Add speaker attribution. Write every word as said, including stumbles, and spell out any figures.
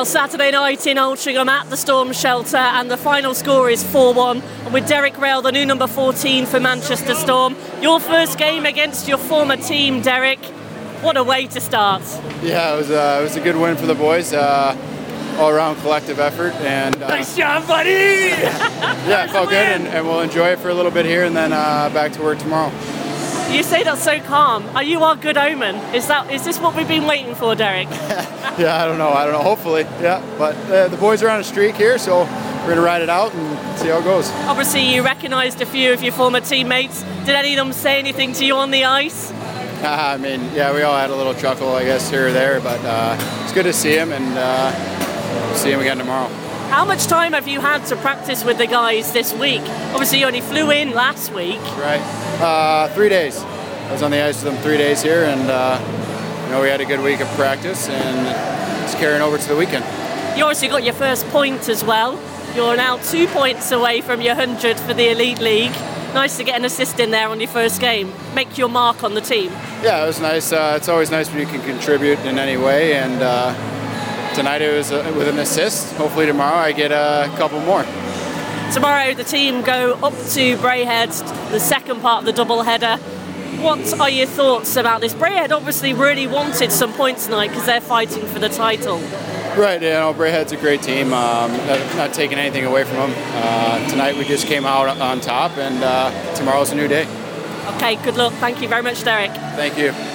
Speaker 1: Well, Saturday night in Altrincham at the Storm Shelter, and the final score is four one. And with Derek Rail, the new number fourteen for Manchester Storm, your first game against your former team, Derek. What a way to start.
Speaker 2: Yeah, it was, uh, it was a good win for the boys. Uh, all-around collective effort. and uh,
Speaker 1: Nice job, buddy!
Speaker 2: Yeah, it felt good, and, and we'll enjoy it for a little bit here, and then uh, back to work tomorrow.
Speaker 1: You say that so calm. Are you our good omen? Is that is this what we've been waiting for, Derek?
Speaker 2: Yeah, I don't know. I don't know. Hopefully, yeah. But uh, the boys are on a streak here, so we're going to ride it out and see how it goes.
Speaker 1: Obviously, you recognised a few of your former teammates. Did any of them say anything to you on the ice?
Speaker 2: Uh, I mean, yeah, we all had a little chuckle, I guess, here or there, but uh, it's good to see him, and uh, see him again tomorrow.
Speaker 1: How much time have you had to practice with the guys this week? Obviously, you only flew in last week.
Speaker 2: Right. Uh, three days. I was on the ice with them three days here, and uh, you know, we had a good week of practice, and it's carrying over to the weekend.
Speaker 1: You obviously got your first point as well. You're now two points away from your hundred for the Elite League. Nice to get an assist in there on your first game. Make your mark on the team.
Speaker 2: Yeah, it was nice. Uh, it's always nice when you can contribute in any way, and uh, tonight it was uh, with an assist. Hopefully tomorrow I get a couple more.
Speaker 1: Tomorrow the team go up to Braehead, the second part of the doubleheader. What are your thoughts about this? Braehead obviously really wanted some points tonight because they're fighting for the title.
Speaker 2: Right, you know, Braehead's a great team. Um, not, not taking anything away from them. Uh, tonight we just came out on top, and uh, tomorrow's a new day.
Speaker 1: Okay, good luck. Thank you very much, Derek.
Speaker 2: Thank you.